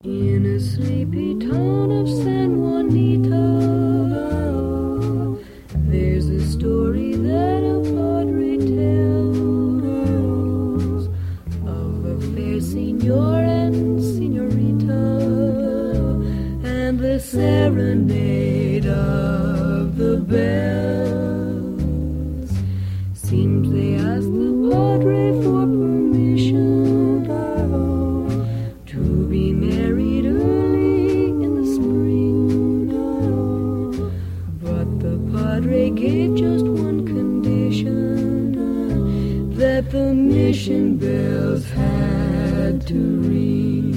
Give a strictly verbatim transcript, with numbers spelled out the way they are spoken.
In a sleepy town of San Juanito, there's a story that a padre tells of a fair senor and senorita and the serenade of the bells. Seems they asked the padre for permission to be married early in the spring, but the padre gave just one condition, that the mission bells had to ring.